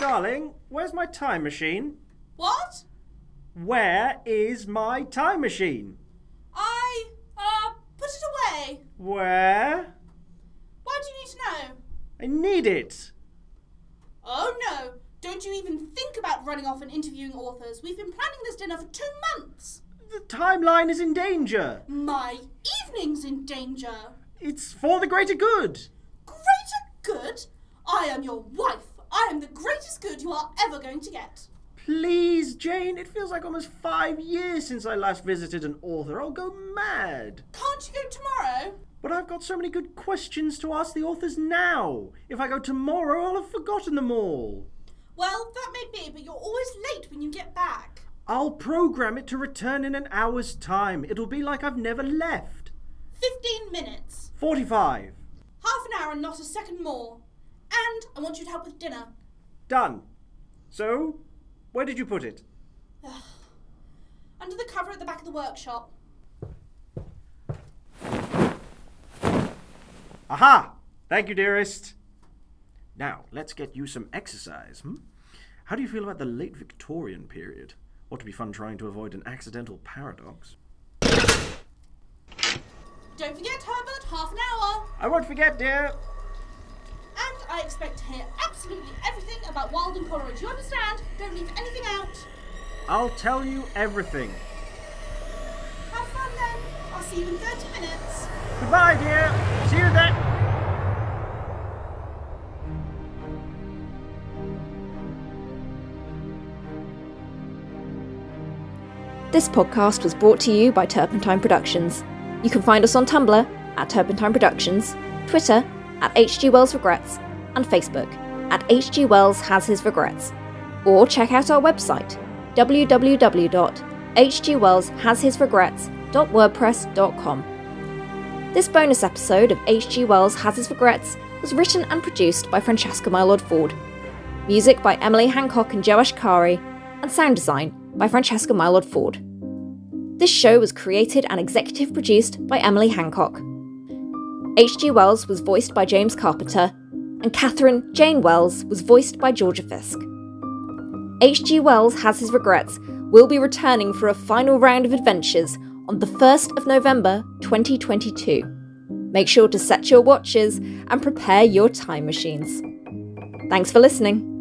Darling, where's my time machine? What? Where is my time machine? Put it away. Where? Why do you need to know? I need it. Oh no, don't you even think about running off and interviewing authors. We've been planning this dinner for 2 months. The timeline is in danger. My evening's in danger. It's for the greater good. Greater good? I am your wife. I am the greatest good you are ever going to get. Please, Jane, it feels like almost 5 years since I last visited an author. I'll go mad. Can't you go tomorrow? But I've got so many good questions to ask the authors now. If I go tomorrow, I'll have forgotten them all. Well, that may be, but you're always late when you get back. I'll program it to return in an hour's time. It'll be like I've never left. 15 minutes. 45. Half an hour and not a second more. And I want you to help with dinner. Done. So, where did you put it? Under the cover at the back of the workshop. Aha! Thank you, dearest. Now, let's get you some exercise. How do you feel about the late Victorian period? Ought to be fun trying to avoid an accidental paradox. Don't forget, Herbert, half an hour. I won't forget, dear. And I expect to hear absolutely everything about Walden Coleridge. You understand? Don't leave anything out. I'll tell you everything. Have fun then. I'll see you in 30 minutes. Goodbye, dear. See you then. This podcast was brought to you by Turpentine Productions. You can find us on Tumblr at Turpentine Productions, Twitter at HG Wells Regrets, and Facebook at HG Wells Has His Regrets. Or check out our website www.hgwellshashisregrets.wordpress.com. This bonus episode of HG Wells Has His Regrets was written and produced by Francesca Mylord Ford. Music by Emily Hancock and Joe Ashkari, and sound design by Francesca Mylord Ford. This show was created and executive produced by Emily Hancock. H.G. Wells was voiced by James Carpenter, and Catherine Jane Wells was voiced by Georgia Fisk. H.G. Wells Has His Regrets will be returning for a final round of adventures on the 1st of November 2022. Make sure to set your watches and prepare your time machines. Thanks for listening.